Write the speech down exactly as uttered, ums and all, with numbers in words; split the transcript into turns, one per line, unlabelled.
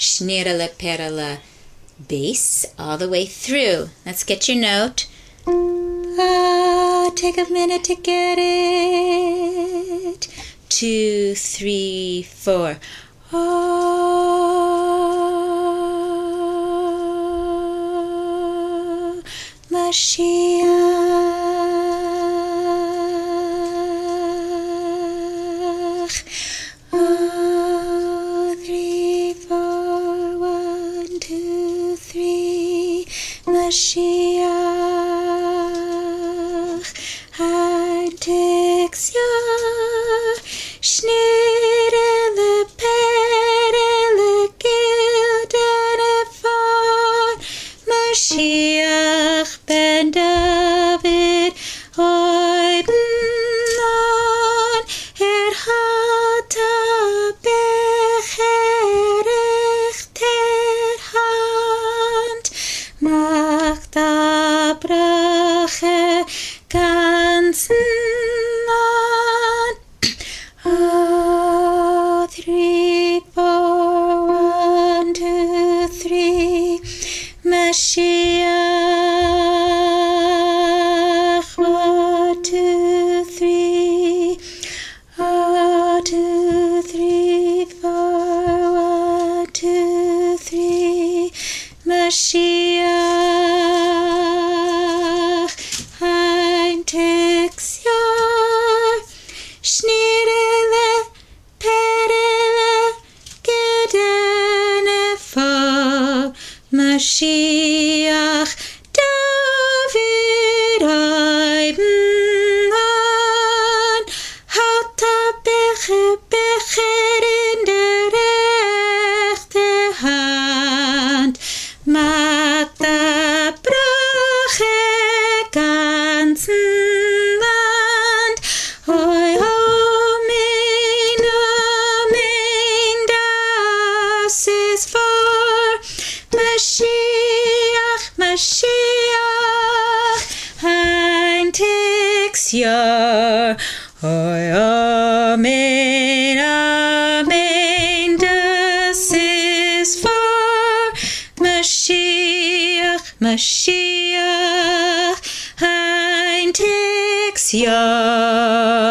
Schnirrele perele. Bass all the way through. Let's get your note. Ah, take a minute to get it. Two, three, four. Oh, Mashiach. Oh, three, four, one, two, three. Mashiach. Hantixia. Schnirrele perele gildene von Mashiach ben David oiden an er hat begerechter Hand macht da Brache ganzen an. Oh, three, four, one, two, three. Mashiach, one, two, three. Oh, two, three, four, one, two, three. Mashiach, Hantixia. Schnirrele perele gedene von Mashiach David oiden an hat beche becher in der rechte Hand macht da Brache ganzen Land. Oi, Amen, Amen, das ist vor Mashiach, Mashiach, Hantixia. Oi, Amen, Amen, das ist vor Mashiach, Mashiach, Hantixia.